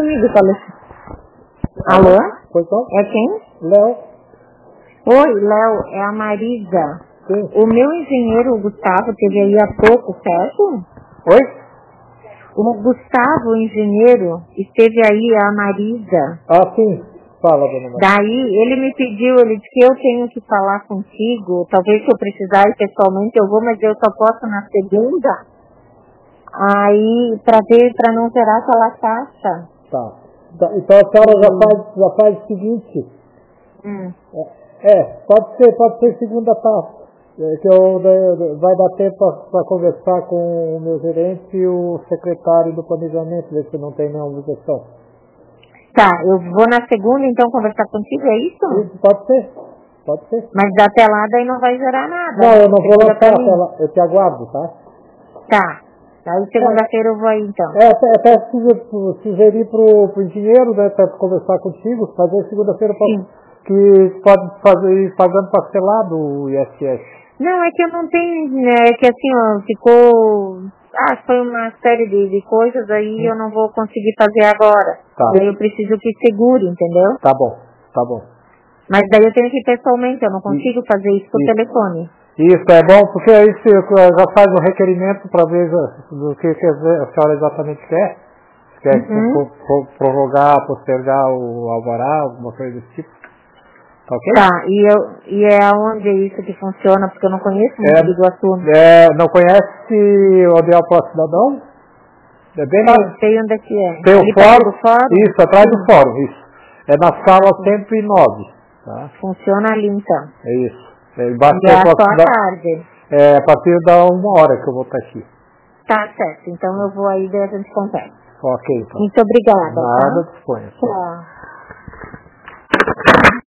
comigo, falei. Alô? Foi qual? É quem? Léo. Oi, Léo, é a Marisa. Sim. O meu engenheiro, o Gustavo, teve aí há pouco, certo? Oi? O Gustavo, o engenheiro, esteve aí, a Marisa. Ah, sim. Fala, dona Maria. Daí, ele me pediu, ele disse que eu tenho que falar contigo. Talvez se eu precisar ir pessoalmente eu vou, mas eu só posso na segunda. Aí, pra não gerar aquela taxa. Tá. Então a senhora já faz o seguinte. Pode ser segunda taxa. Vai dar tempo para conversar com o meu gerente e o secretário do planejamento, ver se não tem nenhuma objeção. Tá, eu vou na segunda então conversar contigo, é isso? Isso, pode ser. Mas até lá daí não vai gerar nada. Não, eu não vou Segura lançar, pra mim. eu te aguardo, tá? Tá. Aí segunda-feira eu vou aí então. Até sugerir pro engenheiro, né, para conversar contigo, fazer segunda-feira que pode fazer ir pagando parcelado o ISS. Não, é que eu não tenho, é que assim, ó, ficou, foi uma série de coisas, aí eu não vou conseguir fazer agora. Tá. Daí eu preciso que segure, entendeu? Tá bom. Mas daí eu tenho que ir pessoalmente, eu não consigo fazer isso por telefone. Isso, é bom, porque aí você já faz o requerimento para ver do que a senhora exatamente quer. Se quer prorrogar, postergar o alvará, alguma coisa desse tipo. Tá ok? Tá, e é aonde é isso que funciona, porque eu não conheço muito do Iguaçu. Não conhece o Hotel Pro Cidadão? É bem lá. Sei onde é que é. Tem o fórum? Fórum? Isso, atrás do fórum, isso. É na sala 109. Tá? Funciona ali então. É isso. Embaixo E é só à tarde. A partir da 1h que eu vou estar aqui. Tá certo, então eu vou aí e a gente conversa. Ok, então. Muito obrigada. Nada, tá? disponha. Tchau.